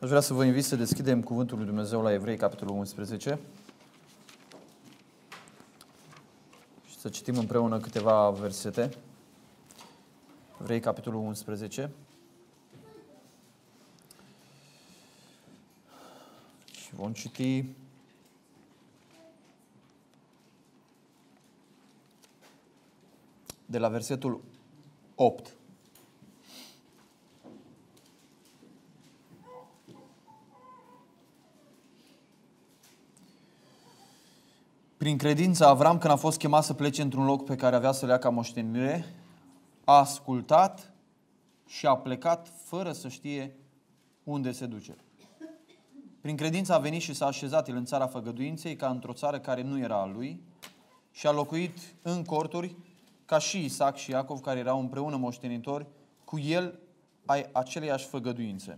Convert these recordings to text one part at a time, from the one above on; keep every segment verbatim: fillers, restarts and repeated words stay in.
Aș vrea să vă invit să deschidem Cuvântul lui Dumnezeu la Evrei, capitolul unsprezece. Și să citim împreună câteva versete. Evrei, capitolul unsprezece. Și vom citi de la versetul opt. Prin credință, Avram, când a fost chemat să plece într-un loc pe care avea să le ia ca moștenire, a ascultat și a plecat fără să știe unde se duce. Prin credință a venit și s-a așezat el în țara făgăduinței, ca într-o țară care nu era a lui, și a locuit în corturi, ca și Isaac și Iacov, care erau împreună moștenitori, cu el ai aceleiași făgăduințe.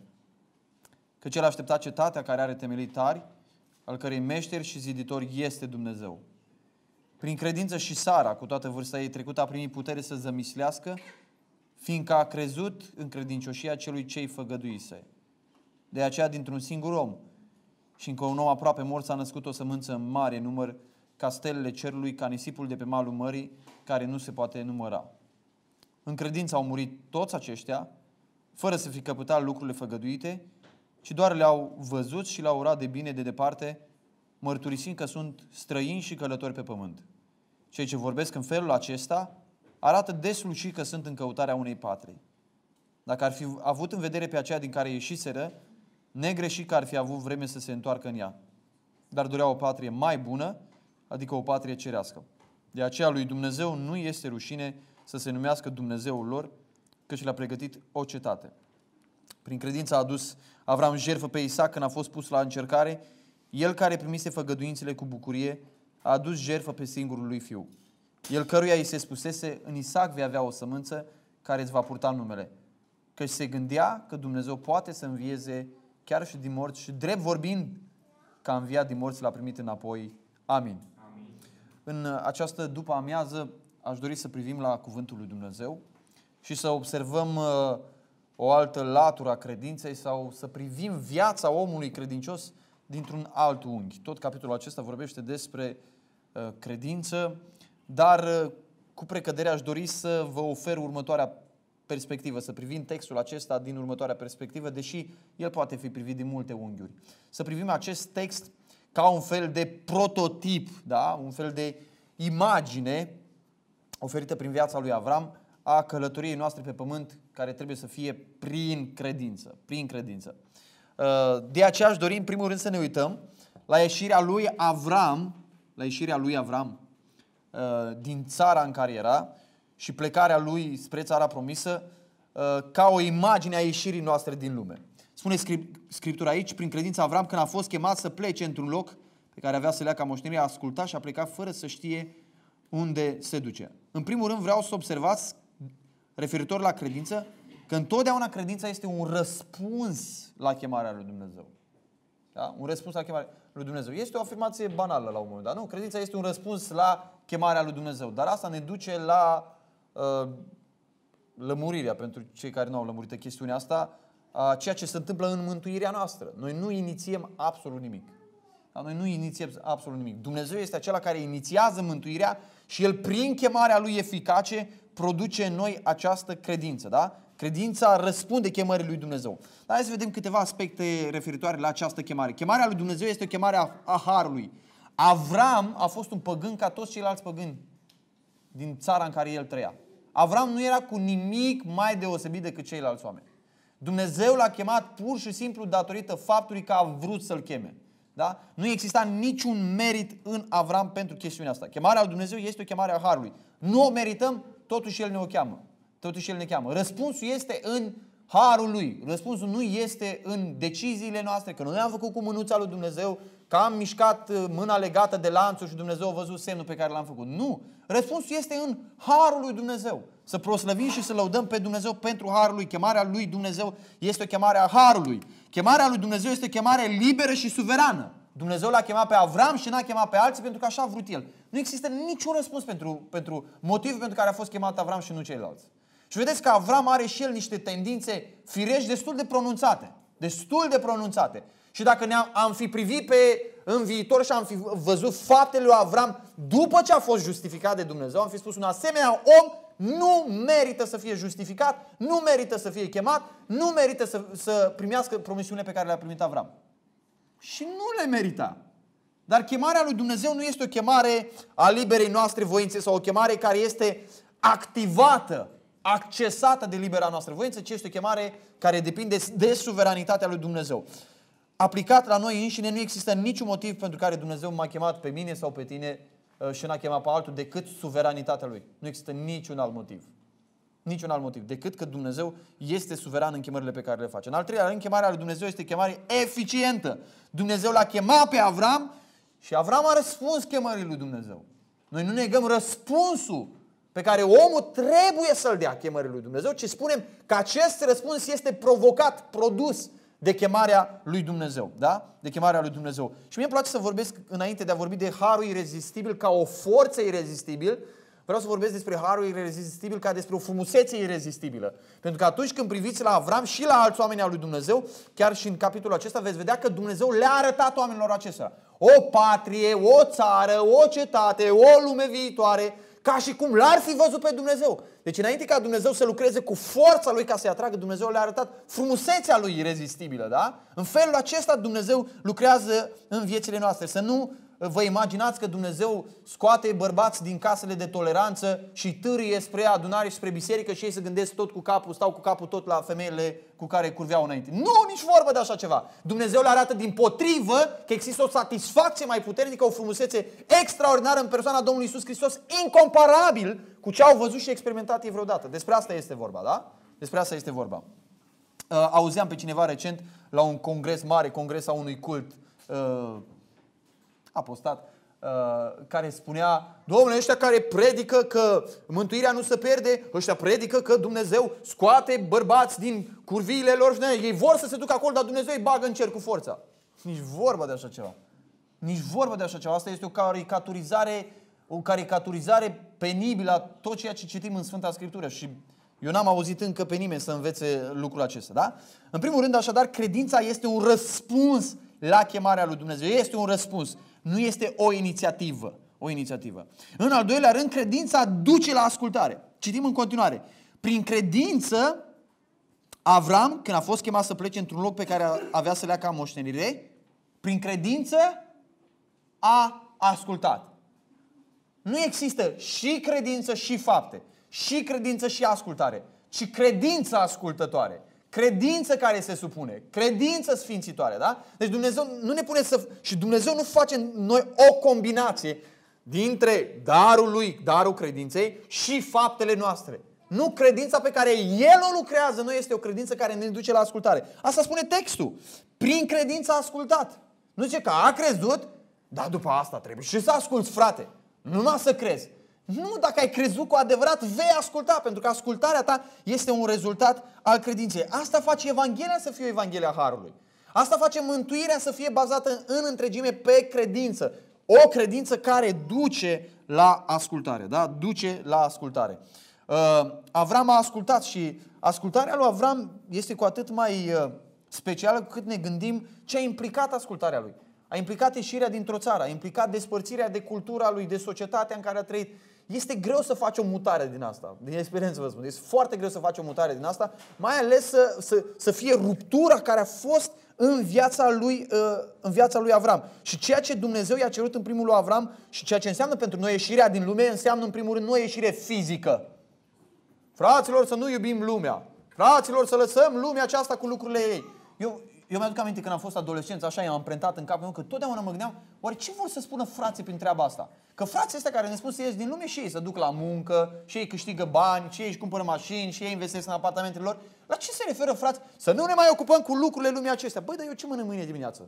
Căci el aștepta cetatea care are temelii tari, al cărei meșter și ziditor este Dumnezeu. Prin credință și Sara, cu toată vârsta ei trecută, a primit putere să zămislească, fiindcă a crezut în credincioșia celui ce-i făgăduise. De aceea, dintr-un singur om și încă un om aproape mort, s-a născut o sămânță în mare număr, ca stelele cerului, ca nisipul de pe malul mării, care nu se poate număra. În credință au murit toți aceștia, fără să fi căpătat lucrurile făgăduite, ci doar le-au văzut și le-au urat de bine de departe, mărturisind că sunt străini și călători pe pământ. Cei ce vorbesc în felul acesta arată deslușit că sunt în căutarea unei patrii. Dacă ar fi avut în vedere pe aceea din care ieșiseră, negreșit că ar fi avut vreme să se întoarcă în ea. Dar doreau o patrie mai bună, adică o patrie cerească. De aceea lui Dumnezeu nu este rușine să se numească Dumnezeul lor, căci le-a pregătit o cetate. Prin credință a adus Avram jertfă pe Isaac când a fost pus la încercare. El care primise făgăduințele cu bucurie a adus jertfă pe singurul lui fiu. El căruia îi se spusese: în Isaac vei avea o sămânță care îți va purta numele. Căci se gândea că Dumnezeu poate să învieze chiar și din morți și drept vorbind că a înviat din morți l-a primit înapoi. Amin. Amin. În această după amiază aș dori să privim la Cuvântul lui Dumnezeu și să observăm o altă latură a credinței sau să privim viața omului credincios dintr-un alt unghi. Tot capitolul acesta vorbește despre uh, credință, dar uh, cu precădere aș dori să vă ofer următoarea perspectivă, să privim textul acesta din următoarea perspectivă, deși el poate fi privit din multe unghiuri. Să privim acest text ca un fel de prototip, da? Un fel de imagine oferită prin viața lui Avram a călătoriei noastre pe pământ, care trebuie să fie prin credință. Prin credință. De aceea aș dori în primul rând să ne uităm la ieșirea lui Avram, la ieșirea lui Avram din țara în care era și plecarea lui spre țara promisă ca o imagine a ieșirii noastre din lume. Spune Scriptura aici: prin credință Avram, când a fost chemat să plece într-un loc pe care avea să le ia ca moștenire, a ascultat și a plecat fără să știe unde se duce. În primul rând vreau să observați, referitor la credință, că întotdeauna credința este un răspuns la chemarea lui Dumnezeu. Da? Un răspuns la chemarea lui Dumnezeu. Este o afirmație banală la un moment dat. Nu? Credința este un răspuns la chemarea lui Dumnezeu. Dar asta ne duce la uh, lămurirea, pentru cei care nu au lămurit chestiunea asta, a ceea ce se întâmplă în mântuirea noastră. Noi nu inițiem absolut nimic. Da? Noi nu inițiem absolut nimic. Dumnezeu este acela care inițiază mântuirea și El, prin chemarea Lui eficace, produce în noi această credință. Da? Credința răspunde chemării lui Dumnezeu. Dar hai să vedem câteva aspecte referitoare la această chemare. Chemarea lui Dumnezeu este o chemare a, a harului. Avram a fost un păgân ca toți ceilalți păgâni din țara în care el trăia. Avram nu era cu nimic mai deosebit decât ceilalți oameni. Dumnezeu l-a chemat pur și simplu datorită faptului că a vrut să-l cheme. Da? Nu exista niciun merit în Avram pentru chestiunea asta. Chemarea lui Dumnezeu este o chemare a harului. Nu o merităm, totuși El ne o cheamă. Totuși El ne cheamă. Răspunsul este în harul Lui. Răspunsul nu este în deciziile noastre, că noi am făcut cu mânuța lui Dumnezeu, că am mișcat mâna legată de lanțul și Dumnezeu a văzut semnul pe care l-am făcut. Nu. Răspunsul este în harul lui Dumnezeu. Să proslăvim și să lăudăm pe Dumnezeu pentru harul Lui. Chemarea lui Dumnezeu este o chemare a harului. Chemarea lui Dumnezeu este o chemare liberă și suverană. Dumnezeu l-a chemat pe Avram și n-a chemat pe alții pentru că așa a vrut El. Nu există niciun răspuns pentru, pentru motivul pentru care a fost chemat Avram și nu ceilalți. Și vedeți că Avram are și el niște tendințe firești destul de pronunțate. destul de pronunțate. Și dacă ne-am am fi privit pe în viitor și am fi văzut faptele lui Avram după ce a fost justificat de Dumnezeu, am fi spus un asemenea om nu merită să fie justificat, nu merită să fie chemat, nu merită să, să primească promisiunile pe care le-a primit Avram. Și nu le merita. Dar chemarea lui Dumnezeu nu este o chemare a liberei noastre voințe sau o chemare care este activată, accesată de libera noastră voință, ci este o chemare care depinde de suveranitatea lui Dumnezeu. Aplicat la noi înșine, nu există niciun motiv pentru care Dumnezeu m-a chemat pe mine sau pe tine și n-a chemat pe altul decât suveranitatea Lui. Nu există niciun alt motiv. Niciun alt motiv decât că Dumnezeu este suveran în chemările pe care le face. În al treilea rând, chemarea lui Dumnezeu este chemare eficientă. Dumnezeu l-a chemat pe Avram și Avram a răspuns chemării lui Dumnezeu. Noi nu negăm răspunsul pe care omul trebuie să-l dea chemării lui Dumnezeu, ci spunem că acest răspuns este provocat, produs de chemarea lui Dumnezeu, da? De chemarea lui Dumnezeu. Și mie îmi place să vorbesc, înainte de a vorbi de harul irezistibil ca o forță irezistibil, vreau să vorbesc despre harul irezistibil ca despre o frumusețe irezistibilă. Pentru că atunci când priviți la Avram și la alți oameni al lui Dumnezeu, chiar și în capitolul acesta veți vedea că Dumnezeu le-a arătat oamenilor acestea o patrie, o țară, o cetate, o lume viitoare, ca și cum l-ar fi văzut pe Dumnezeu. Deci înainte ca Dumnezeu să lucreze cu forța Lui ca să-i atragă, Dumnezeu le-a arătat frumusețea Lui irezistibilă. Da? În felul acesta Dumnezeu lucrează în viețile noastre. Să nu vă imaginați că Dumnezeu scoate bărbați din casele de toleranță și târie spre adunare și spre biserică și ei se gândesc tot cu capul, stau cu capul tot la femeile cu care curveau înainte. Nu, nici vorbă de așa ceva. Dumnezeu le arată dimpotrivă că există o satisfacție mai puternică, o frumusețe extraordinară în persoana Domnului Iisus Hristos, incomparabil cu ce au văzut și experimentat ei vreodată. Despre asta este vorba, da? Despre asta este vorba. Uh, auzeam pe cineva recent la un congres mare, congres a unui cult uh, apostat, uh, care spunea: Domnule, ăștia care predică că mântuirea nu se pierde, ăștia predică că Dumnezeu scoate bărbați din curviile lor, ei vor să se ducă acolo, dar Dumnezeu îi bagă în cer cu forța. Nici vorba de așa ceva. Nici vorba de așa ceva. Asta este o caricaturizare, o caricaturizare penibilă a tot ceea ce citim în Sfânta Scriptură și eu n-am auzit încă pe nimeni să învețe lucrul acesta, da? În primul rând, așadar, credința este un răspuns la chemarea lui Dumnezeu. Este un răspuns, nu este o inițiativă. O inițiativă. În al doilea rând, credința duce la ascultare. Citim în continuare. Prin credință, Avram, când a fost chemat să plece într-un loc pe care avea să le ia ca moștenire, prin credință a ascultat. Nu există și credință și fapte, și credință și ascultare, ci credință ascultătoare. Credință care se supune, credință sfințitoare, da? Deci Dumnezeu nu ne pune să... Și Dumnezeu nu face în noi o combinație dintre darul Lui, darul credinței și faptele noastre. Nu, credința pe care El o lucrează, nu este o credință care ne duce la ascultare. Asta spune textul. Prin credință a ascultat. Nu zice că a crezut, dar după asta trebuie și să asculți, frate. Nu numai să crezi. Nu, dacă ai crezut cu adevărat, vei asculta, pentru că ascultarea ta este un rezultat al credinței. Asta face Evanghelia să fie o Evanghelia Harului. Asta face mântuirea să fie bazată în întregime pe credință. O credință care duce la ascultare, da? Duce la ascultare. Uh, Avram a ascultat și ascultarea lui Avram este cu atât mai uh, specială cu cât ne gândim ce a implicat ascultarea lui. A implicat ieșirea dintr-o țară, a implicat despărțirea de cultura lui, de societatea în care a trăit. Este greu să faci o mutare din asta. Din experiență vă spun. Este foarte greu să faci o mutare din asta, mai ales să, să, să fie ruptura care a fost în viața lui, în viața lui Avram. Și ceea ce Dumnezeu i-a cerut în primul lui Avram și ceea ce înseamnă pentru noi ieșirea din lume, înseamnă în primul rând nu o ieșire fizică. Fraților, să nu iubim lumea. Fraților, să lăsăm lumea aceasta cu lucrurile ei. Eu, eu mi-aduc aminte când am fost adolescent, așa i-am amprentat în capul meu, că totdeauna mă gândeam, oare ce vor să spună frații prin treaba asta? Că frații ăștia care ne spun să ies din lume și ei să duc la muncă, și ei câștigă bani, și ei își cumpără mașini, și ei investesc în apartamentele lor. La ce se referă, frați? Să nu ne mai ocupăm cu lucrurile lumii acestea. Băi, dar eu ce mănânc mâine dimineață?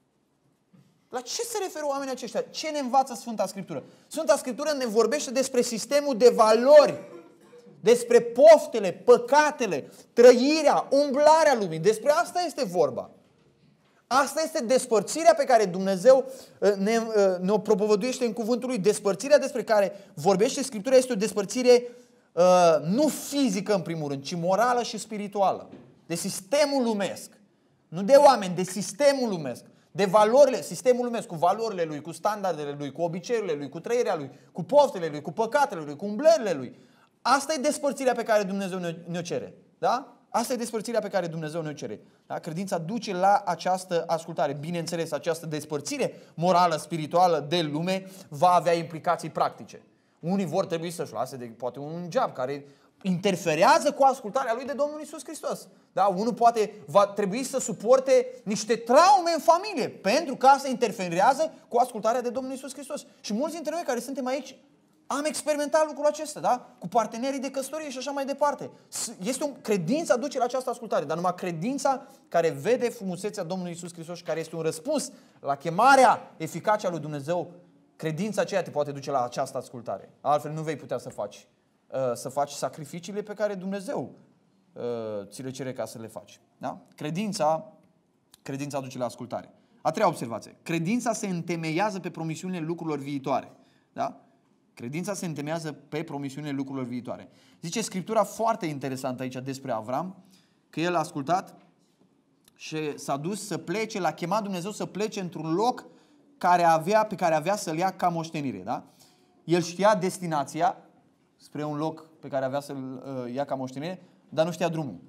La ce se referă oamenii aceștia? Ce ne învață Sfânta Scriptură? Sfânta Scriptură ne vorbește despre sistemul de valori, despre poftele, păcatele, trăirea, umblarea lumii. Despre asta este vorba. Asta este despărțirea pe care Dumnezeu ne, ne-o propovăduiește în cuvântul Lui. Despărțirea despre care vorbește Scriptura este o despărțire uh, nu fizică în primul rând, ci morală și spirituală. De sistemul lumesc. Nu de oameni, de sistemul lumesc. De valorile, sistemul lumesc, cu valorile lui, cu standardele lui, cu obiceiurile lui, cu trăirea lui, cu poftele lui, cu păcatele lui, cu umblările lui. Asta e despărțirea pe care Dumnezeu ne-o cere. Da? Asta e despărțirea pe care Dumnezeu ne-o cere. Da? Credința duce la această ascultare. Bineînțeles, această despărțire morală, spirituală de lume va avea implicații practice. Unii vor trebui să-și lase de poate un job care interferează cu ascultarea lui de Domnul Iisus Hristos. Da? Unul poate va trebui să suporte niște traume în familie, pentru că asta interferează cu ascultarea de Domnul Iisus Hristos. Și mulți dintre noi care suntem aici am experimentat lucrul acesta, da? Cu partenerii de căsătorie și așa mai departe. Este o credință aduce la această ascultare, dar numai credința care vede frumusețea Domnului Iisus Hristos și care este un răspuns la chemarea eficace a lui Dumnezeu, credința aceea te poate duce la această ascultare. Altfel nu vei putea să faci să faci sacrificiile pe care Dumnezeu ți le cere ca să le faci. Da? Credința, credința duce la ascultare. A treia observație. Credința se întemeiază pe promisiunile lucrurilor viitoare. Da? Credința se întemeiază pe promisiunile lucrurilor viitoare. Zice Scriptura foarte interesantă aici despre Avram, că el a ascultat și s-a dus să plece, l-a chemat Dumnezeu să plece într-un loc care avea, pe care avea să-l ia ca moștenire. Da? El știa destinația spre un loc pe care avea să-l uh, ia ca moștenire, dar nu știa drumul.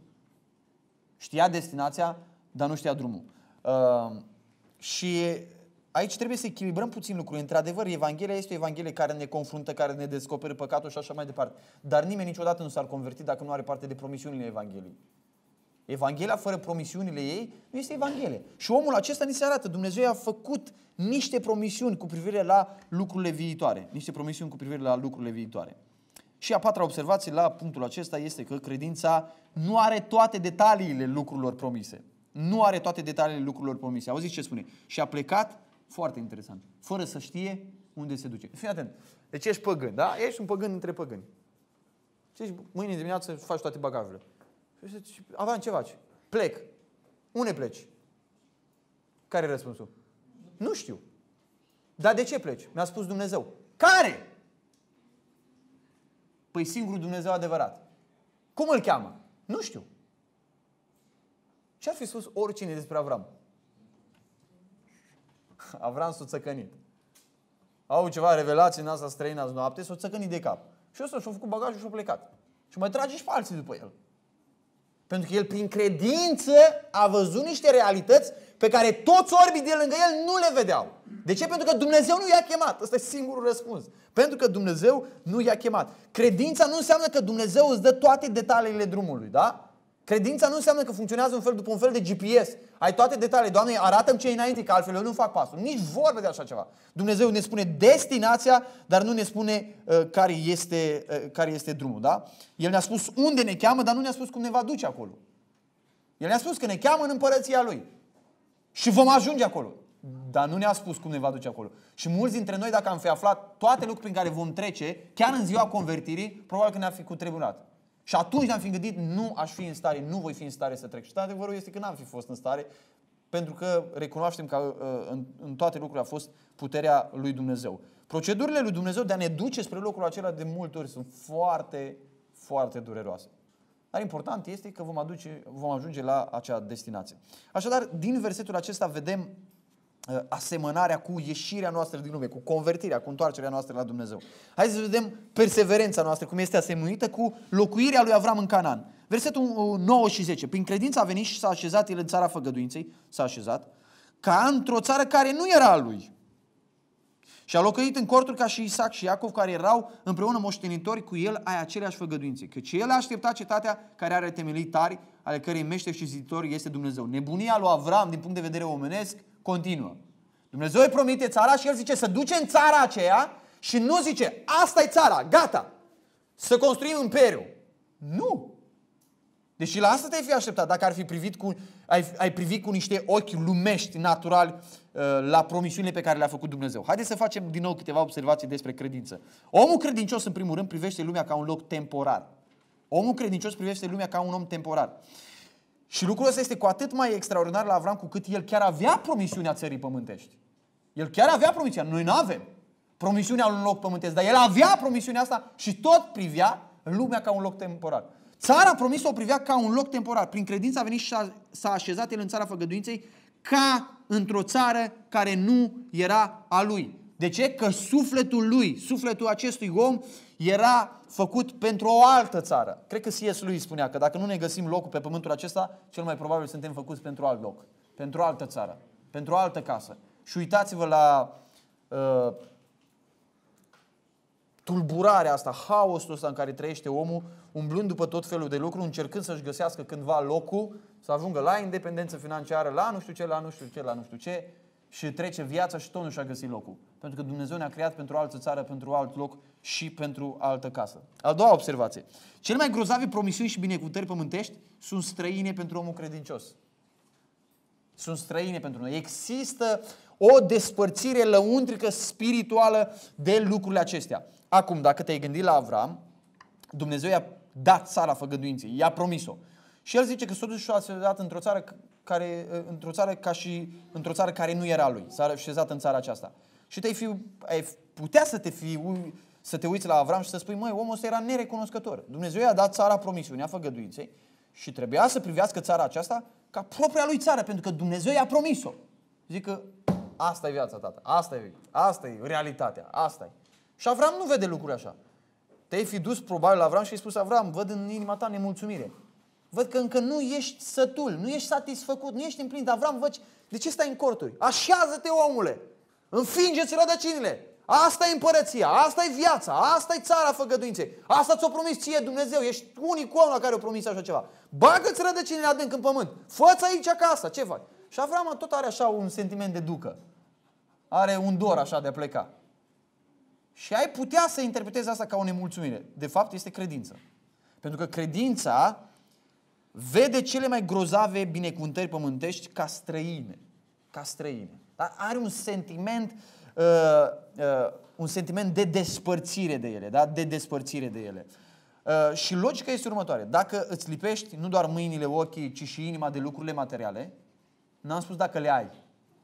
Știa destinația, dar nu știa drumul. Uh, și aici trebuie să echilibrăm puțin lucrurile. Într-adevăr, Evanghelia este o Evanghelie care ne confruntă, care ne descoperă păcatul și așa mai departe. Dar nimeni niciodată nu s-ar converti dacă nu are parte de promisiunile Evangheliei. Evanghelia fără promisiunile ei nu este Evanghelie. Și omul acesta ni se arată. Dumnezeu i-a făcut niște promisiuni cu privire la lucrurile viitoare. Niște promisiuni cu privire la lucrurile viitoare. Și a patra observație la punctul acesta este că credința nu are toate detaliile lucrurilor promise. Nu are toate detaliile lucrurilor promise. Auziți ce spune? Și a plecat, foarte interesant, fără să știe unde se duce. Fii atent. Deci ești păgân, da? Ești un păgân între păgâni. Zici, mâine dimineață faci toate bagajele. Și Avram, ce faci? Plec. Unde pleci? Care e răspunsul? Nu știu. Dar de ce pleci? Mi-a spus Dumnezeu. Care? Păi singurul Dumnezeu adevărat. Cum îl cheamă? Nu știu. Ce-ar fi spus oricine despre Avram? Avram s-a țăcănit. Au ceva revelații în asta străină azi noapte, s-a țăcănit de cap. Și ăsta și-a făcut bagajul și-a plecat. Și mai trage și pe alții după el. Pentru că el prin credință a văzut niște realități pe care toți orbii de lângă el nu le vedeau. De ce? Pentru că Dumnezeu nu i-a chemat. Ăsta e singurul răspuns. Pentru că Dumnezeu nu i-a chemat. Credința nu înseamnă că Dumnezeu îți dă toate detaliile drumului, da? Credința nu înseamnă că funcționează un fel după un fel de G P S. Ai toate detaliile. Doamne, arată-mi ce e înainte, că altfel eu nu fac pasul. Nici vorbă de așa ceva. Dumnezeu ne spune destinația, dar nu ne spune uh, care, este, uh, care este drumul, da? El ne-a spus unde ne cheamă, dar nu ne-a spus cum ne va duce acolo. El ne-a spus că ne cheamă în împărăția Lui. Și vom ajunge acolo. Dar nu ne-a spus cum ne va duce acolo. Și mulți dintre noi, dacă am fi aflat toate lucrurile prin care vom trece, chiar în ziua convertirii, probabil că ne-am fi cutremurat. Și atunci ne-am fi gândit, nu aș fi în stare, nu voi fi în stare să trec. Și adevărul este că n-am fi fost în stare, pentru că recunoaștem că în, în toate lucrurile a fost puterea lui Dumnezeu. Procedurile lui Dumnezeu de a ne duce spre locul acela de multe ori sunt foarte, foarte dureroase. Dar important este că vom, aduce, vom ajunge la acea destinație. Așadar, din versetul acesta vedem asemănarea cu ieșirea noastră din lume, cu convertirea, cu întoarcerea noastră la Dumnezeu. Haideți să vedem perseverența noastră, cum este asemănită cu locuirea lui Avram în Canaan. Versetul nouă și zece. Prin credință a venit și s-a așezat el în țara făgăduinței, s-a așezat, ca într-o țară care nu era a lui. Și a locuit în corturi ca și Isaac și Iacov, care erau împreună moștenitori cu el ai aceleași făgăduințe. Căci el a așteptat cetatea care are temelii tari, ale cărei meșter și ziditor este Dumnezeu. Nebunia lui Avram, din punct de vedere omenesc, continuă. Dumnezeu îi promite țara și el zice să duce în țara aceea și nu zice, asta e țara, gata, să construim imperiul. Nu! Deși la asta te-ai fi așteptat, dacă ar fi privit cu, ai, ai privit cu niște ochi lumești, naturali, la promisiunile pe care le-a făcut Dumnezeu. Haideți să facem din nou câteva observații despre credință. Omul credincios, în primul rând, privește lumea ca un loc temporar. Omul credincios privește lumea ca un om temporar. Și lucrul ăsta este cu atât mai extraordinar la Avram, cu cât el chiar avea promisiunea țării pământești. El chiar avea promisiunea. Noi nu avem promisiunea unui loc pământesc, dar el avea promisiunea asta și tot privea lumea ca un loc temporar. Țara promisă o privea ca un loc temporar. Prin credință a venit și s-a așezat el în țara făgăduinței ca într-o țară care nu era a lui. De ce? Că sufletul lui, sufletul acestui om era făcut pentru o altă țară. Cred că C S lui spunea că dacă nu ne găsim locul pe pământul acesta, cel mai probabil suntem făcuți pentru alt loc, pentru o altă țară, pentru o altă casă. Și uitați-vă la uh, tulburarea asta, haosul ăsta în care trăiește omul, umblând după tot felul de lucruri, încercând să-și găsească cândva locul, să ajungă la independență financiară, la nu știu ce, la nu știu ce, la nu știu ce, și trece viața și tot nu și-a găsit locul. Pentru că Dumnezeu ne-a creat pentru o altă țară, pentru alt loc și pentru altă casă. A doua observație. Cele mai grozave promisiuni și binecuvântări pământești sunt străine pentru omul credincios. Sunt străine pentru noi. Există o despărțire lăuntrică spirituală de lucrurile acestea. Acum, dacă te-ai gândit la Avram, Dumnezeu i-a dat țara făgăduinței, i-a promis-o. Și el zice că s-a dus și a dat într-o țară care, într-o țară ca și într-o țară care nu era lui. S-a așezat în țara aceasta. Și te-ai fi, ai putea să te, fi, să te uiți la Avram și să spui, măi, omul ăsta era nerecunoscător. Dumnezeu i-a dat țara promisiunii, a făgăduinței și trebuia să privească țara aceasta ca propria lui țară, pentru că Dumnezeu i-a promis-o. Zic că asta e viața, tată, asta e, asta e realitatea, asta e. Și Avram nu vede lucruri așa. Te-ai fi dus probabil la Avram și ai spus, Avram, văd în inima ta nemulțumire. Văd că încă nu ești sătul, nu ești satisfăcut, nu ești împlinit. Avram, văd, de ce stai în corturi? Așează-te, omule! Înfinge-ți rădăcinile! Asta e împărăția, asta e viața, asta e țara făgăduinței. Asta ți-o promis ție Dumnezeu, ești unicul om la care o promis așa ceva. Bagă-ți rădăcinile adânc în pământ, fă-ți aici casa, ce faci? Și Avram tot are așa un sentiment de ducă. Are un dor așa de a pleca. Și ai putea să interpretezi asta ca o nemulțumire. De fapt, este credință. Pentru că credința vede cele mai grozave binecuvântări pământești ca străine. Ca străine. Dar are un sentiment, uh, uh, un sentiment de despărțire de ele. Da? De despărțire de ele. Uh, și logica este următoare. Dacă îți lipești nu doar mâinile, ochii, ci și inima de lucrurile materiale, n-am spus dacă le ai,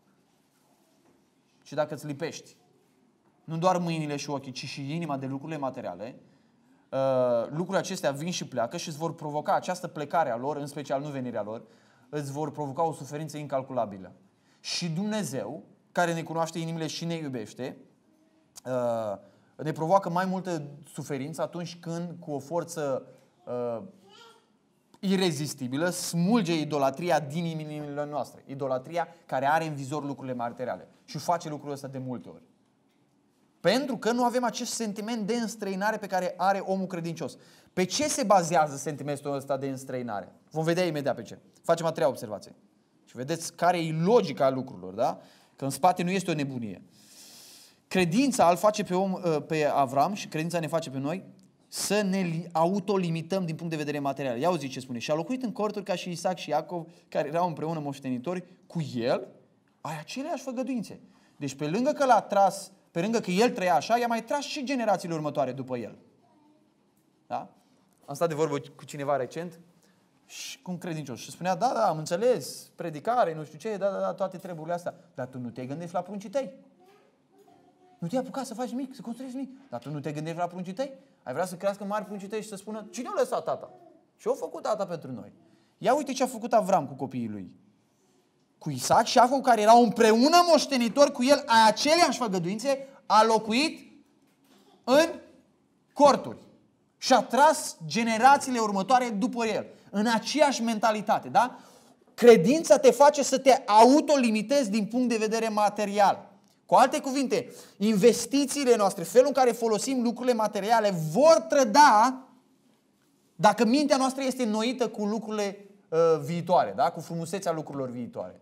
ci dacă îți lipești nu doar mâinile și ochii, ci și inima de lucrurile materiale, uh, lucrurile acestea vin și pleacă și îți vor provoca această plecare a lor, în special nu venirea lor, îți vor provoca o suferință incalculabilă. Și Dumnezeu, care ne cunoaște inimile și ne iubește, uh, ne provoacă mai multă suferință atunci când, cu o forță uh, irezistibilă, smulge idolatria din inimile noastre. Idolatria care are în vizor lucrurile materiale. Și face lucrul ăsta de multe ori. Pentru că nu avem acest sentiment de înstrăinare pe care are omul credincios. Pe ce se bazează sentimentul ăsta de înstrăinare? Vom vedea imediat pe ce. Facem a treia observație. Și vedeți care e logica lucrurilor, da? Că în spate nu este o nebunie. Credința îl face pe, om, pe Avram și credința ne face pe noi să ne autolimităm din punct de vedere material. Ia auzi ce spune. Și a locuit în corturi ca și Isaac și Iacov, care erau împreună moștenitori cu el, ai aceleași făgăduințe. Deci pe lângă că l-a tras, pe lângă că el trăia așa, i-a mai tras și generațiile următoare după el. Da? Am stat de vorbă cu cineva recent și cum credincios. Și spunea, da, da, am înțeles, predicare, nu știu ce, da, da, da, toate treburile astea. Dar tu nu te gândești la pruncii tăi. Nu te-ai apucat să faci nimic, să construiești nimic. Dar tu nu te gândești la pruncii tăi? Ai vrea să crească mari pruncii tăi și să spună, cine a lăsat tata? Ce a făcut tata pentru noi? Ia uite ce a făcut Avram cu copiii lui. Cu Isaac și Iacov, care erau împreună moștenitori cu el, a aceleași făgăduințe, a locuit în corturi. Și a tras generațiile următoare după el. În aceeași mentalitate, da? Credința te face să te autolimitezi din punct de vedere material. Cu alte cuvinte, investițiile noastre, felul în care folosim lucrurile materiale, vor trăda dacă mintea noastră este înnoită cu lucrurile uh, viitoare, da? Cu frumusețea lucrurilor viitoare.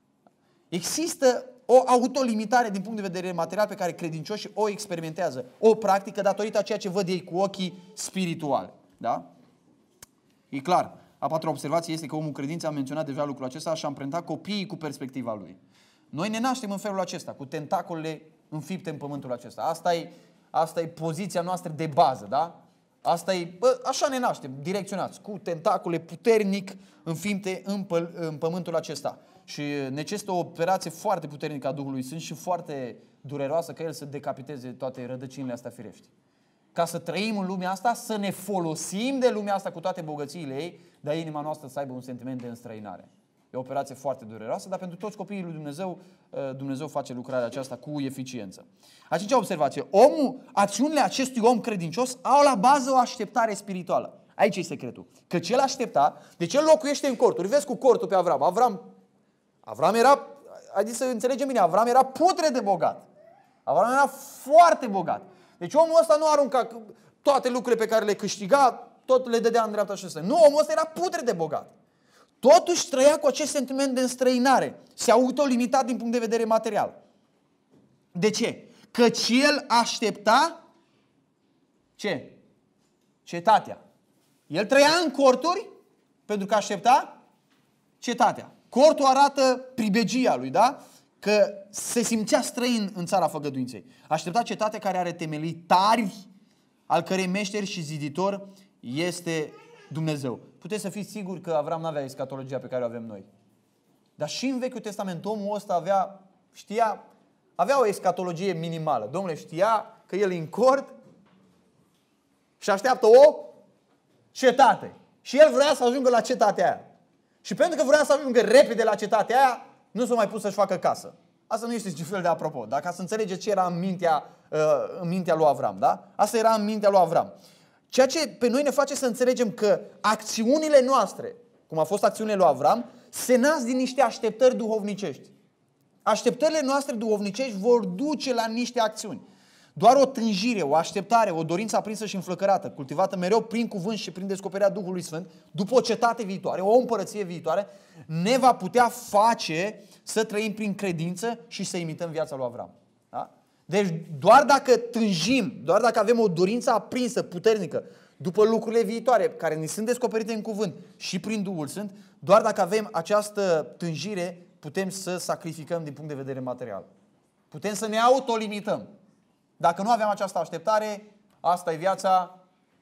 Există o autolimitare din punct de vedere material pe care credincioșii o experimentează, o practică datorită a ceea ce văd ei cu ochii spirituali. Da? E clar. A patra observație este că omul credință, am menționat deja lucrul acesta, și-a amprentat copiii cu perspectiva lui. Noi ne naștem în felul acesta, cu tentacolele înfipte în pământul acesta. Asta e, asta e poziția noastră de bază, da? Asta e, bă, așa ne naștem, direcționați, cu tentacole puternic înfipte în, pă, în pământul acesta. Și necesită o operație foarte puternică a Duhului Sfânt și foarte dureroasă ca el să decapiteze toate rădăcinile astea firești. ca să trăim în lumea asta, să ne folosim de lumea asta cu toate bogățiile ei, dar inima noastră să aibă un sentiment de înstrăinare. E o operație foarte dureroasă, dar pentru toți copiii lui Dumnezeu, Dumnezeu face lucrarea aceasta cu eficiență. A cincea observație. Omul, acțiunile acestui om credincios au la bază o așteptare spirituală. Aici e secretul. Căci el aștepta, deci el locuiește în corturi. Vezi cu cortul pe Avram. Avram, Avram era, haideți să înțelegem bine, Avram era putre de bogat. Avram era foarte bogat. Deci omul ăsta nu arunca toate lucrurile pe care le câștiga, tot le dădea în dreapta și stânga. Nu, omul ăsta era putre de bogat. Totuși trăia cu acest sentiment de înstrăinare. Se autolimita din punct de vedere material. De ce? Căci el aștepta ce? Cetatea. El trăia în corturi pentru că aștepta cetatea. Cortul arată pribegia lui, da? Că se simțea străin în țara făgăduinței. Aștepta cetatea care are temelii tari, al cărei meșter și ziditor este Dumnezeu. Puteți să fiți siguri că Avram nu avea escatologia pe care o avem noi. Dar și în Vechiul Testament omul ăsta avea, știa, avea o escatologie minimală. Domnule, știa că el e în cort și așteaptă o cetate. Și el vrea să ajungă la cetatea aia. Și pentru că vrea să ajungă repede la cetatea aia, nu s-a mai pus să-și facă casă. Asta nu este niciun fel de apropo, dar ca să înțelegeți ce era în mintea, în mintea lui Avram, da? Asta era în mintea lui Avram. Ceea ce pe noi ne face să înțelegem că acțiunile noastre, cum a fost acțiunile lui Avram, se nasc din niște așteptări duhovnicești. Așteptările noastre duhovnicești vor duce la niște acțiuni. Doar o tânjire, o așteptare, o dorință aprinsă și înflăcărată, cultivată mereu prin cuvânt și prin descoperirea Duhului Sfânt, după o cetate viitoare, o împărăție viitoare, ne va putea face să trăim prin credință și să imităm viața lui Avram. Da? Deci doar dacă tânjim, doar dacă avem o dorință aprinsă, puternică, după lucrurile viitoare, care ne sunt descoperite în cuvânt și prin Duhul Sfânt, doar dacă avem această tânjire, putem să sacrificăm din punct de vedere material. Putem să ne autolimităm. Dacă nu avem această așteptare, asta e viața,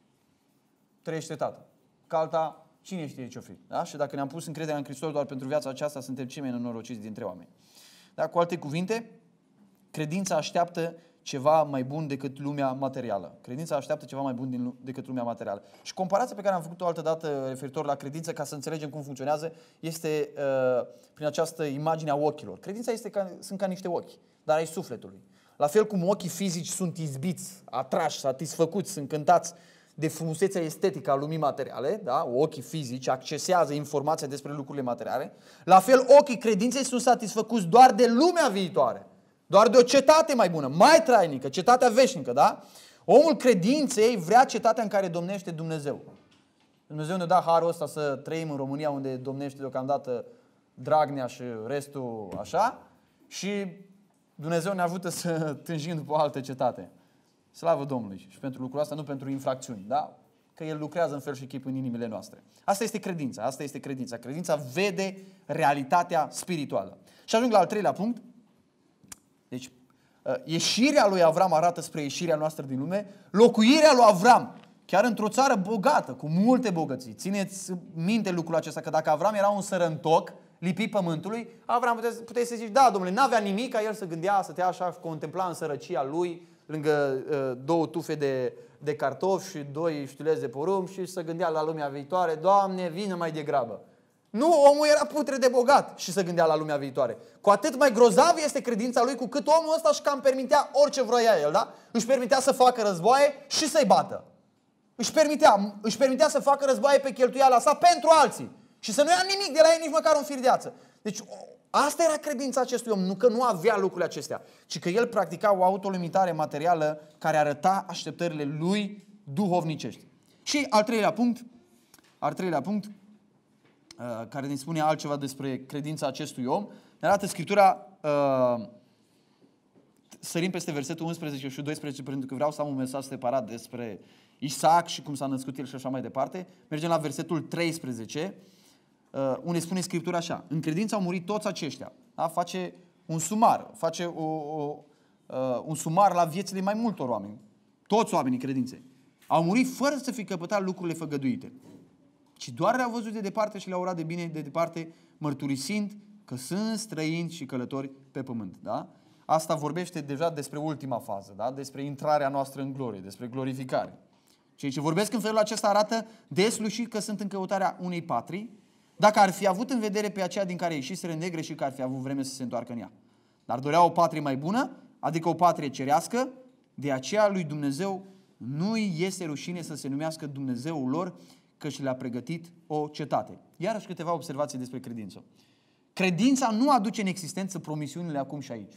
trăiește tată. Că alta, cine știe ce-o fi. Da? Și dacă ne-am pus încrederea în Hristos doar pentru viața aceasta, suntem cei mai nenorociți dintre oameni. Da? Cu alte cuvinte, credința așteaptă ceva mai bun decât lumea materială. Credința așteaptă ceva mai bun decât lumea materială. Și comparația pe care am făcut-o altă dată referitor la credință, ca să înțelegem cum funcționează, este uh, prin această imagine a ochilor. Credința este ca, sunt ca niște ochi, dar ai sufletului. La fel cum ochii fizici sunt izbiți, atrași, satisfăcuți, încântați de frumusețea estetică a lumii materiale, da? Ochii fizici accesează informația despre lucrurile materiale, la fel ochii credinței sunt satisfăcuți doar de lumea viitoare, doar de o cetate mai bună, mai trainică, cetatea veșnică, da? Omul credinței vrea cetatea în care domnește Dumnezeu. Dumnezeu ne-a dat harul ăsta să trăim în România, unde domnește deocamdată Dragnea și restul așa, și Dumnezeu ne ajută să tânjim după o altă cetate. Slavă Domnului! Și pentru lucrul ăsta, nu pentru infracțiuni, da? Că El lucrează în fel și chip în inimile noastre. Asta este credința, asta este credința. Credința vede realitatea spirituală. Și ajung la al treilea punct. Deci, ieșirea lui Avram arată spre ieșirea noastră din lume. Locuirea lui Avram, chiar într-o țară bogată, cu multe bogății. Țineți minte lucrul acesta, că dacă Avram era un sărăntoc, lipit pământului, Avram puteți, puteți să zici, da, domnule, n-avea nimic, ca el să gândea, să te așa, contempla în sărăcia lui, lângă uh, două tufe de, de cartofi și doi știuleți de porumb și să gândea la lumea viitoare, Doamne, vină mai degrabă. Nu, omul era putre de bogat și să gândea la lumea viitoare. Cu atât mai grozav este credința lui, cu cât omul ăsta își cam permitea orice vroia el, da? Își permitea să facă războaie și să-i bată. Își permitea, își permitea să facă războaie pe cheltuiala sa pentru alții. Și să nu ia nimic de la ei, nici măcar un fir de ață. Deci asta era credința acestui om, nu că nu avea lucrurile acestea, ci că el practica o autolimitare materială care arăta așteptările lui duhovnicești. Și al treilea punct, al treilea punct, uh, care ne spune altceva despre credința acestui om, ne arată Scriptura, uh, sărim peste versetul unsprezece și doisprezece, pentru că vreau să am un mesaj separat despre Isaac și cum s-a născut el și așa mai departe. Mergem la versetul treisprezece, unde spune Scriptura așa: în credință au murit toți aceștia. Da? Face un sumar, face o, o, uh, un sumar la viețile mai multor oameni. Toți oamenii credinței au murit fără să fi căpătat lucrurile făgăduite, ci doar le-au văzut de departe și le-au urat de bine de departe, mărturisind că sunt străini și călători pe pământ. Da? asta vorbește deja despre ultima fază, da? Despre intrarea noastră în glorie, despre glorificare. Cei ce vorbesc în felul acesta arată deslușit că sunt în căutarea unei patrii, dacă ar fi avut în vedere pe aceea din care ieșiseră negre și că ar fi avut vreme să se întoarcă în ea. Dar doreau o patrie mai bună, adică o patrie cerească, de aceea lui Dumnezeu nu-i este rușine să se numească Dumnezeul lor, că și le-a pregătit o cetate. Iarăși câteva observații despre credință. Credința nu aduce în existență promisiunile acum și aici.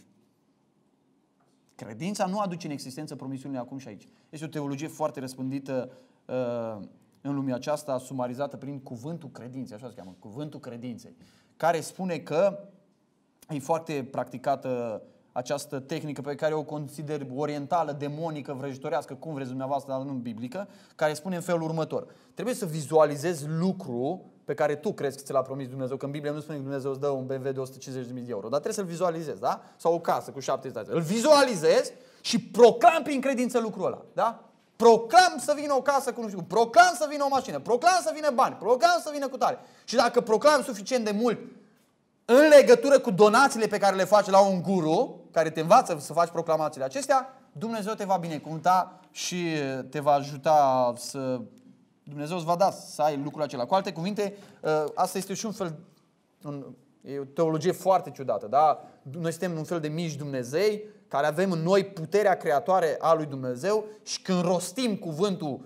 Credința nu aduce în existență promisiunile acum și aici. Este o teologie foarte răspândită uh, în lumea aceasta, sumarizată prin cuvântul credinței, așa se cheamă, cuvântul credinței, care spune că e foarte practicată această tehnică pe care o consider orientală, demonică, vrăjitorească, cum vreți dumneavoastră, dar nu biblică, care spune în felul următor. Trebuie să vizualizezi lucru pe care tu crezi că ți l-a promis Dumnezeu, că în Biblie nu spune că Dumnezeu îți dă un B M W de o sută cincizeci de mii de euro, dar trebuie să-l vizualizezi, da? Sau o casă cu șapte etaje. Îl vizualizezi și proclam prin credință lucrul ăla, da? Proclam să vină o casă cu nu știu, proclam să vină o mașină, proclam să vină bani, proclam să vină cu tare. Și dacă proclam suficient de mult în legătură cu donațiile pe care le faci la un guru, care te învață să faci proclamațiile acestea, Dumnezeu te va binecuvânta și te va ajuta să... Dumnezeu îți va da să ai lucrul acela. Cu alte cuvinte, asta este și un fel... Un, e o teologie foarte ciudată, da? Noi suntem un fel de mici Dumnezei care avem în noi puterea creatoare a lui Dumnezeu și când rostim cuvântul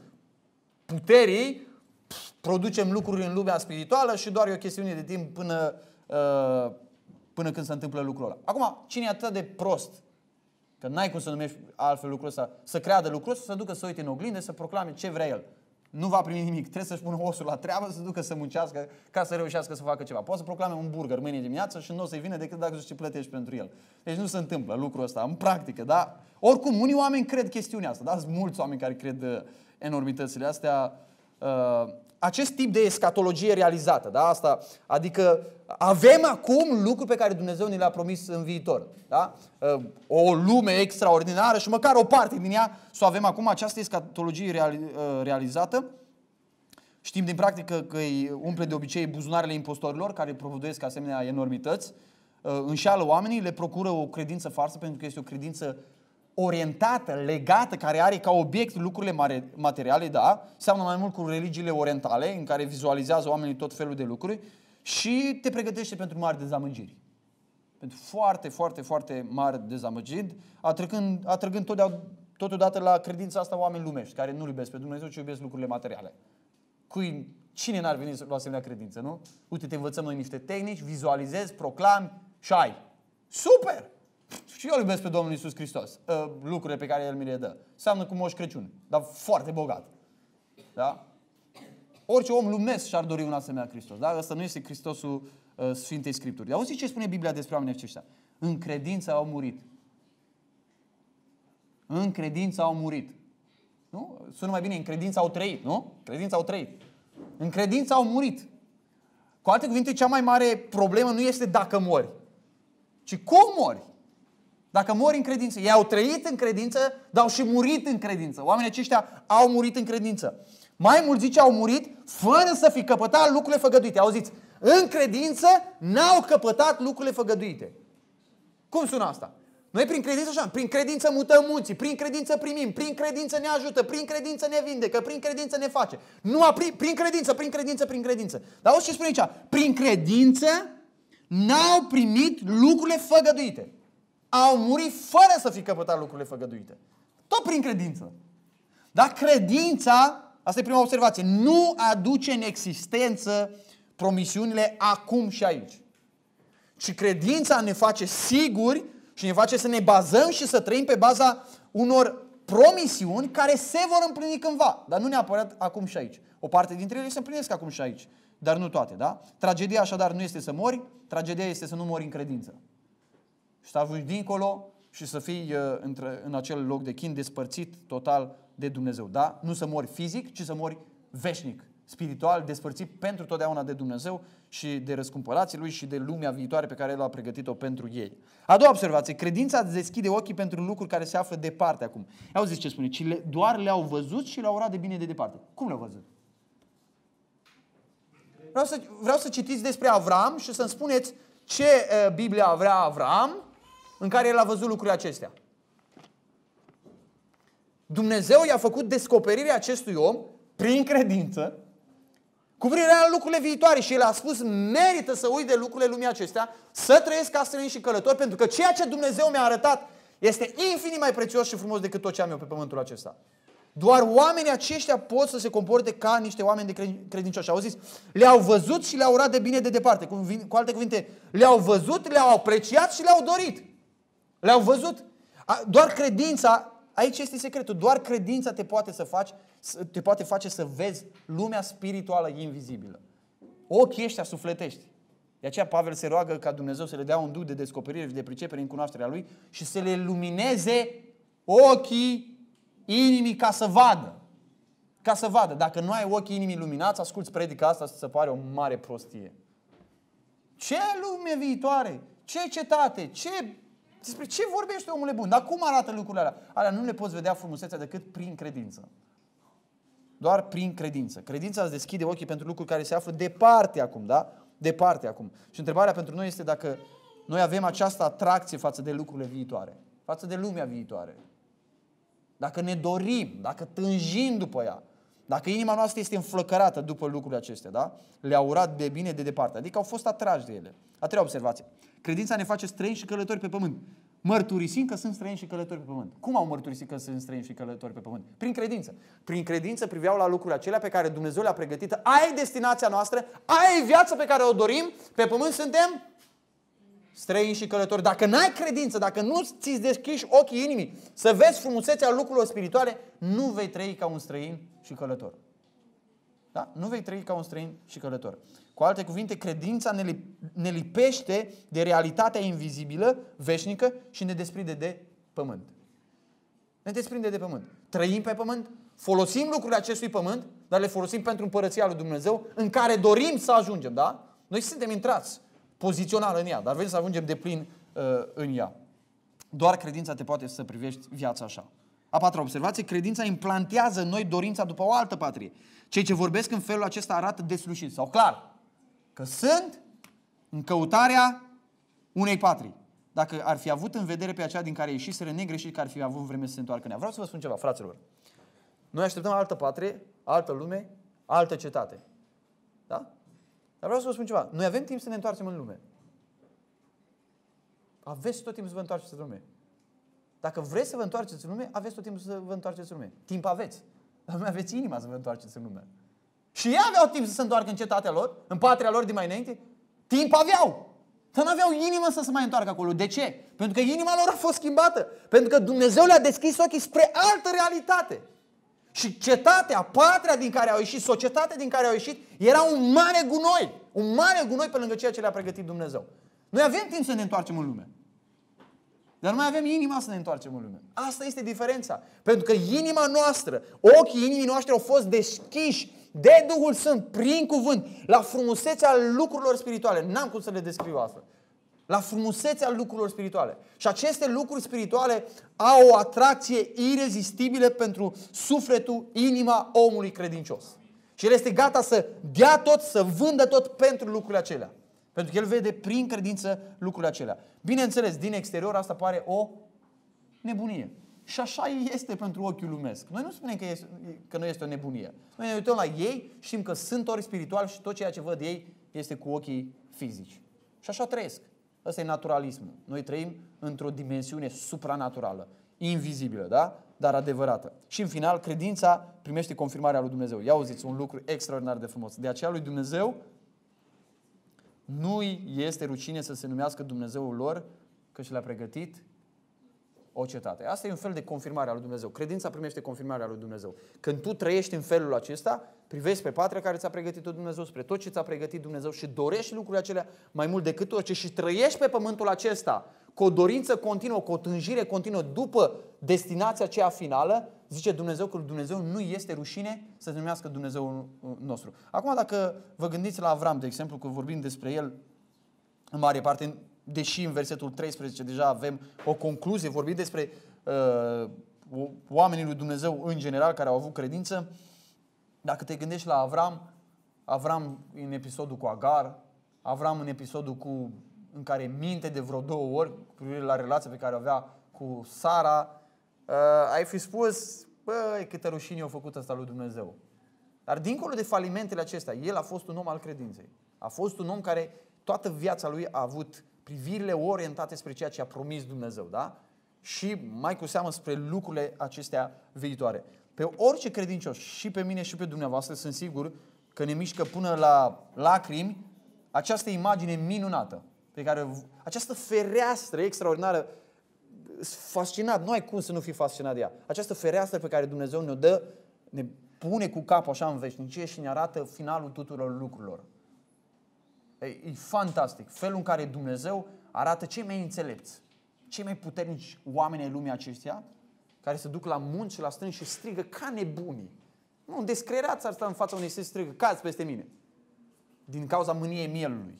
puterii, producem lucruri în lumea spirituală și doar e o chestiune de timp până... Uh, până când se întâmplă lucrul ăla. Acum, cine e atât de prost, că n-ai cum să numești altfel lucrul ăsta, să creadă lucrul ăsta, să ducă să uite în oglindă, să proclame ce vrea el. Nu va primi nimic. Trebuie să-și pună osul la treabă, să ducă să muncească ca să reușească să facă ceva. Poate să proclame un burger mâine dimineață și nu o să-i vină decât dacă îți plătești pentru el. Deci nu se întâmplă lucrul ăsta în practică, da? Oricum, unii oameni cred chestiunea asta, da? Sunt mulți oameni care cred uh, enormitățile astea. Uh, acest tip de escatologie realizată, da? Asta, adică avem acum lucruri pe care Dumnezeu ne le-a promis în viitor, da? Uh, o lume extraordinară și măcar o parte din ea să o avem acum, această escatologie reali, uh, realizată. Știm din practică că îi umple de obicei buzunarele impostorilor care propovăduiesc asemenea enormități, uh, înșeală oamenii, le procură o credință falsă pentru că este o credință orientată, legată, care are ca obiect lucrurile materiale, da, seamănă mai mult cu religiile orientale, în care vizualizează oamenii tot felul de lucruri și te pregătește pentru mari dezamăgiri. Pentru foarte, foarte, foarte mari dezamăgiri, atrăgând, atrăgând totodată la credința asta oameni lumești, care nu iubesc pe Dumnezeu, ci iubesc lucrurile materiale. Cui, cine n-ar veni la asemenea credință, nu? Uite, te învățăm noi niște tehnici, vizualizezi, proclami și ai. Super! Și eu îl iubesc pe Domnul Iisus Hristos. Lucrurile pe care El mi le dă. Seamănă cu Moș Crăciun, dar foarte bogat. Da? Orice om lumesc și-ar dori un asemenea Hristos. Da? Ăsta nu este Hristosul uh, Sfintei Scripturi. Auziți ce spune Biblia despre oamenii aceștia? În credință au murit. În credință au murit. Nu? Sună mai bine, în credință au trăit, nu? Credința au trăit. În credință au murit. Cu alte cuvinte, cea mai mare problemă nu este dacă mori, ci cum mori. Dacă mori în credință. Ei au trăit în credință, dar au și murit în credință. Oamenii aceștia au murit în credință. Mai mult zice, au murit fără să fi căpătat lucrurile făgăduite. Auziți, în credință n-au căpătat lucrurile făgăduite. Cum sună asta? Noi prin credință așa, prin credință mutăm munții, prin credință primim, prin credință ne ajută, prin credință ne vindecă, prin credință ne face. Nu a, prin, prin credință, prin credință, prin credință. Dar auzi ce spune aici? Prin credință n-au primit lucrurile făgăduite. Au murit fără să fi căpătat lucrurile făgăduite. Tot prin credință. Dar credința, asta e prima observație, nu aduce în existență promisiunile acum și aici. Ci credința ne face siguri și ne face să ne bazăm și să trăim pe baza unor promisiuni care se vor împlini cândva, dar nu neapărat acum și aici. O parte dintre ele se împlinesc acum și aici, dar nu toate, da? Tragedia așadar nu este să mori, tragedia este să nu mori în credință. Și să ajungi dincolo și să fii uh, între, în acel loc de chin despărțit total de Dumnezeu. Da? Nu să mori fizic, ci să mori veșnic, spiritual, despărțit pentru totdeauna de Dumnezeu și de răscumpărații Lui și de lumea viitoare pe care El a pregătit-o pentru ei. A doua observație, credința îți deschide ochii pentru lucruri care se află departe acum. Auziți ce spune? Ci le, doar le-au văzut și le-au urat de bine de departe. Cum le-au văzut? Vreau să, vreau să citiți despre Avram și să-mi spuneți ce uh, Biblia vrea Avram în care el a văzut lucrurile acestea. Dumnezeu i-a făcut descoperirea acestui om prin credință cu privire la lucrurile viitoare și el a spus, merită să uit de lucrurile lumii acestea, să trăiesc ca străin și călător, pentru că ceea ce Dumnezeu mi-a arătat este infinit mai prețios și frumos decât tot ce am eu pe pământul acesta. Doar oamenii aceștia pot să se comporte ca niște oameni de credincioși. Au zis, le-au văzut și le-au urat de bine de departe. Cu, cu alte cuvinte, le-au văzut, le-au apreciat și le-au dorit. Le-au văzut. Doar credința, aici este secretul, doar credința te poate să faci, te poate face să vezi lumea spirituală invizibilă. Ochii ăștia sufletești. De aceea Pavel se roagă ca Dumnezeu să le dea un duh de descoperire și de pricepere în cunoașterea Lui și să le lumineze ochii inimii ca să vadă. Ca să vadă. Dacă nu ai ochii inimii luminați, asculți predica asta, să se pare o mare prostie. Ce lume viitoare? Ce cetate? Ce... Despre ce vorbește omule bun? Dar cum arată lucrurile alea? Alea nu le poți vedea frumusețea decât prin credință. Doar prin credință. Credința îți deschide ochii pentru lucruri care se află departe acum, da? Departe acum. Și întrebarea pentru noi este dacă noi avem această atracție față de lucrurile viitoare, față de lumea viitoare. Dacă ne dorim, dacă tânjim după ea, dacă inima noastră este înflăcărată după lucrurile acestea, da? Le-a urat de bine de departe, adică au fost atrași de ele. A treia observație. Credința ne face străini și călători pe pământ. Mărturisim că sunt străini și călători pe pământ. Cum au mărturisit că sunt străini și călători pe pământ? Prin credință. Prin credință priveau la lucrurile acelea pe care Dumnezeu le-a pregătit. Aia e destinația noastră, aia e viața pe care o dorim. Pe pământ suntem străini și călători. Dacă n-ai credință, dacă nu ți-ți deschiși ochii inimii să vezi frumusețea lucrurilor spirituale, nu vei trăi ca un străin și călător. Da? Nu vei trăi ca un străin și călător. Cu alte cuvinte, credința ne, li, ne lipește de realitatea invizibilă, veșnică și ne desprinde de pământ. Ne desprinde de pământ. Trăim pe pământ, folosim lucrurile acestui pământ, dar le folosim pentru împărăția lui Dumnezeu, în care dorim să ajungem. Da? Noi suntem intrați pozițional în ea, dar vrem să ajungem de plin uh, în ea. Doar credința te poate să privești viața așa. A patra observație, credința implantează în noi dorința după o altă patrie. Cei ce vorbesc în felul acesta arată deslușit sau clar că sunt în căutarea unei patrii. Dacă ar fi avut în vedere pe aceea din care ieșiseră negreșit, că ar fi avut vreme să se întoarcă în ea. Vreau să vă spun ceva, fraților. Noi așteptăm altă patrie, altă lume, altă cetate. Da? Dar vreau să vă spun ceva. Noi avem timp să ne întoarcem în lume. Aveți tot timpul să vă întoarceți în lume. Dacă vreți să vă întoarceți în lume, aveți tot timpul să vă întoarceți în lume. Timp aveți. Dar nu aveți inima să vă întoarceți în lume. Și ei aveau timp să se întoarcă în cetatea lor, în patria lor de mai înainte. Timp aveau. Dar nu aveau inimă să se mai întoarcă acolo. De ce? Pentru că inima lor a fost schimbată. Pentru că Dumnezeu le-a deschis ochii spre altă realitate. Și cetatea, patria din care au ieșit, societatea din care au ieșit, era un mare gunoi. Un mare gunoi pe lângă ceea ce le-a pregătit Dumnezeu. Noi avem timp să ne întoarcem în lume. Dar noi avem inima să ne întoarcem în lume. Asta este diferența. Pentru că inima noastră, ochii inimii noastre au fost deschiși de Duhul Sfânt, prin cuvânt, la frumusețea lucrurilor spirituale. N-am cum să le descriu asta. La frumusețea lucrurilor spirituale. Și aceste lucruri spirituale au o atracție irezistibilă pentru sufletul, inima omului credincios. Și el este gata să dea tot, să vândă tot pentru lucrurile acelea. Pentru că el vede prin credință lucrurile acelea. Bineînțeles, din exterior asta pare o nebunie. Și așa este pentru ochiul lumesc. Noi nu spunem că, este, că nu este o nebunie. Noi ne uităm la ei, știm că sunt ori spirituali și tot ceea ce văd ei este cu ochii fizici. Și așa trăiesc. Ăsta e naturalismul. Noi trăim într-o dimensiune supranaturală, invizibilă, da? Dar adevărată. Și în final, credința primește confirmarea lui Dumnezeu. Ia auziți, un lucru extraordinar de frumos. De aceea lui Dumnezeu nu-i este rușine să se numească Dumnezeul lor, că și l-a pregătit o cetate. Asta e un fel de confirmare a lui Dumnezeu. Credința primește confirmarea lui Dumnezeu. Când tu trăiești în felul acesta, privești pe patria care ți-a pregătit Dumnezeu, spre tot ce ți-a pregătit Dumnezeu și dorești lucrurile acelea mai mult decât orice și trăiești pe pământul acesta cu o dorință continuă, cu o tânjire continuă după destinația aceea finală, zice Dumnezeu că Dumnezeu nu este rușine să se numească Dumnezeul nostru. Acum, dacă vă gândiți la Avram, de exemplu, că vorbim despre el în mare parte, deși în versetul treisprezece deja avem o concluzie, vorbim despre uh, oamenii lui Dumnezeu în general care au avut credință. Dacă te gândești la Avram, Avram în episodul cu Agar, Avram în episodul cu în care minte de vreo două ori cu privire la relația pe care o avea cu Sara, uh, ai fi spus, băi, câtă rușine a făcut asta lui Dumnezeu. Dar dincolo de falimentele acestea, el a fost un om al credinței. A fost un om care toată viața lui a avut privirile orientate spre ceea ce a promis Dumnezeu, da? Și mai cu seamă spre lucrurile acestea viitoare. Pe orice credincios, și pe mine și pe dumneavoastră, sunt sigur că ne mișcă până la lacrimi această imagine minunată, pe care, această fereastră extraordinară, fascinat, nu ai cum să nu fii fascinat de ea. Această fereastră pe care Dumnezeu ne-o dă, ne pune cu capul așa în veșnicie și ne arată finalul tuturor lucrurilor. E, e fantastic. Felul în care Dumnezeu arată cei mai înțelepți, cei mai puternici oameni ai lumii acesteia, care se duc la munți și la strâni și strigă ca nebunii. Nu, descreerați ar sta în fața unei se strigă, cazi peste mine. Din cauza mâniei mielului.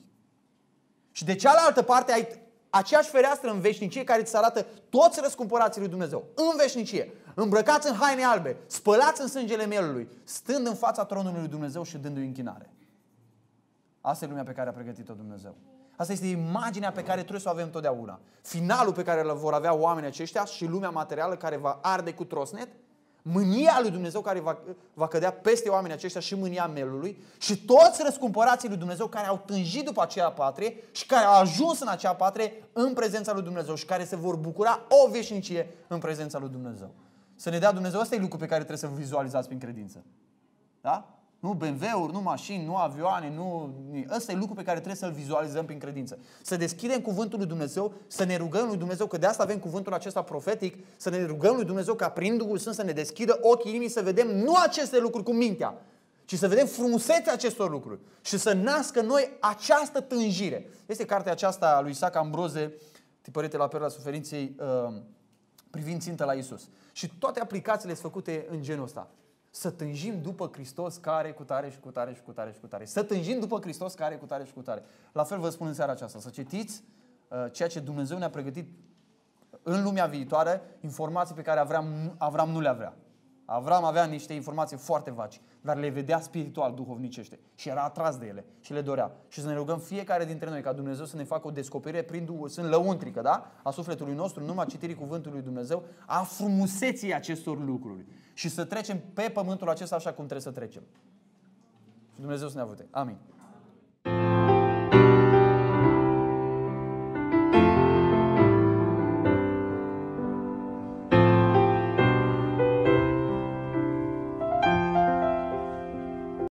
Și de cealaltă parte ai aceeași fereastră în veșnicie care îți arată toți răscumpărații lui Dumnezeu. În veșnicie, îmbrăcați în haine albe, spălați în sângele mielului, stând în fața tronului lui Dumnezeu și dându-i închinare. Asta e lumea pe care a pregătit-o Dumnezeu. Asta este imaginea pe care trebuie să o avem totdeauna. Finalul pe care îl vor avea oamenii aceștia și lumea materială care va arde cu trosnet, mânia lui Dumnezeu care va, va cădea peste oamenii aceștia și mânia mielului și toți răscumpărații lui Dumnezeu care au tânjit după aceea patrie și care au ajuns în acea patrie în prezența lui Dumnezeu și care se vor bucura o veșnicie în prezența lui Dumnezeu. Să ne dea Dumnezeu, ăsta e lucru pe care trebuie să-l vizualizați prin credință. Da? Nu B M W-uri, nu mașini, nu avioane, nu... Ăsta e lucru pe care trebuie să-l vizualizăm prin credință. Să deschidem cuvântul lui Dumnezeu, să ne rugăm lui Dumnezeu, că de asta avem cuvântul acesta profetic, să ne rugăm lui Dumnezeu ca prin Duhul Sfânt să ne deschidă ochii inimii, să vedem nu aceste lucruri cu mintea, ci să vedem frumusețea acestor lucruri și să nască noi această tânjire. Este cartea aceasta a lui Isaac Ambroze, Tipărite la perla suferinței, privind țintă la Iisus. Și toate aplicațiile sunt făcute în genul ăsta. Să tânjim după Hristos care cu tare și cu tare și cu tare și cu tare. Să tânjim după Hristos care cu tare și cu tare. La fel vă spun în seara aceasta, să citiți uh, ceea ce Dumnezeu ne-a pregătit în lumea viitoare, informații pe care Avram, Avram nu le avea. Avram avea niște informații foarte vagi, dar le vedea spiritual, duhovnicește și era atras de ele și le dorea. Și să ne rugăm fiecare dintre noi ca Dumnezeu să ne facă o descoperire prin Duhul Sfânt lăuntrică, da? A sufletului nostru, numai citirii cuvântului lui Dumnezeu, a frumuseții acestor lucruri. Și să trecem pe pământul acesta așa cum trebuie să trecem. Și Dumnezeu să ne ajute. Amin.